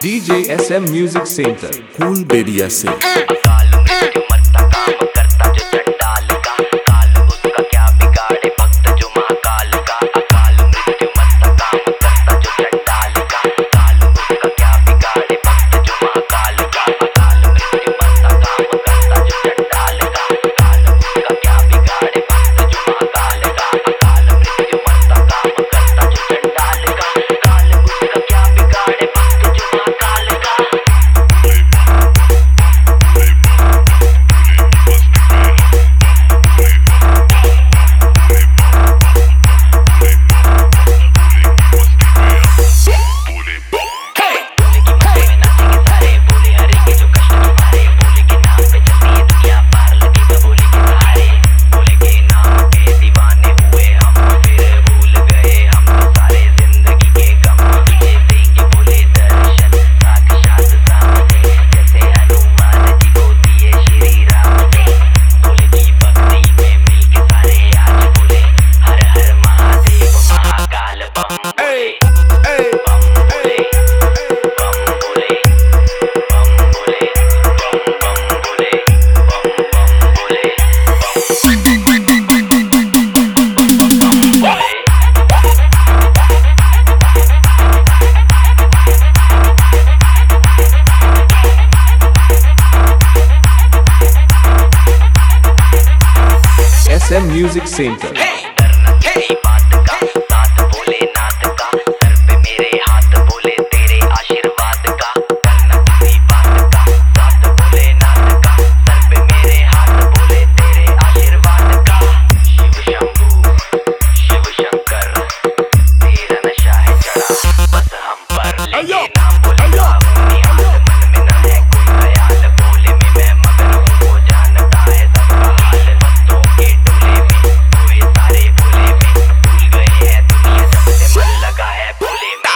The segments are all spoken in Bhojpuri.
DJ SM Music Center, फूल बेरिया से। अकाल मृत्यु मरता काम करता जो चंडाल का, काल उसका क्या बिगाड़े भक्त जो महाकाल का। अकाल मृत्यु मरता काम करता जो चंडाल का, काल उसका क्या बिगाड़े भक्त जो महाकाल का। अकाल मृत्यु मरता काम करता जो चंडाल का, काल उसका क्या बिगाड़े भक्त जो महाकाल का। अकाल मृत्यु मरता काम करता जो चंडाल का, काल उसका क्या बिगाड़े भक्त जो महाकाल का। SM Music Center. बात का साथ बोले नाथ का, सर पे मेरे हाथ बोले तेरे आशीर्वाद का। करना किसी बात का साथ बोले नाथ का, सर पे मेरे हाथ बोले तेरे आशीर्वाद का। शिव शंभू शिव शंकर तेरा नशा है चढ़ा बस हम पर, लेके नाम बोलेगा निहाल मन में ना है कोई ख्याल। बोले में मैं मगन हूँ वो जानता है सबका हाल। भक्तों के टोले में कोई सारे भोले में भूल गए हैं दुनिया जब से मन लगा है भोले में।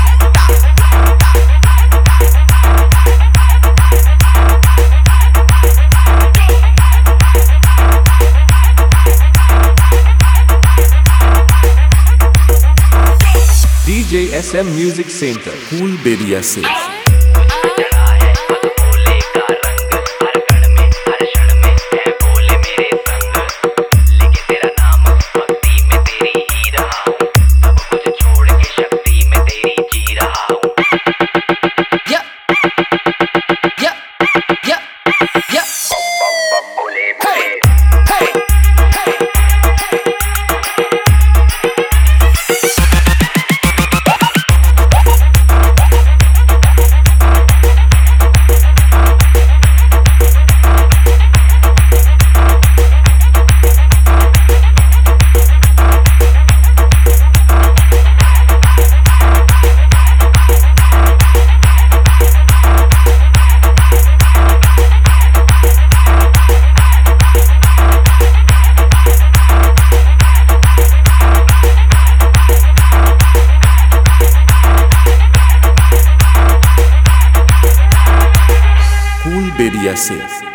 DJ SM Music Center. फूल बेरिया से। चढ़ा है बस भोले का रंग, हर कण में हर क्षण में है भोले मेरे संग। लेके तेरा नाम भक्ति में तेरी ही रहा हूँ, सब कुछ छोड़ के शक्ति में तेरी जी रहा हूँ। बम बम भोले भोले। फूल बेरिया से।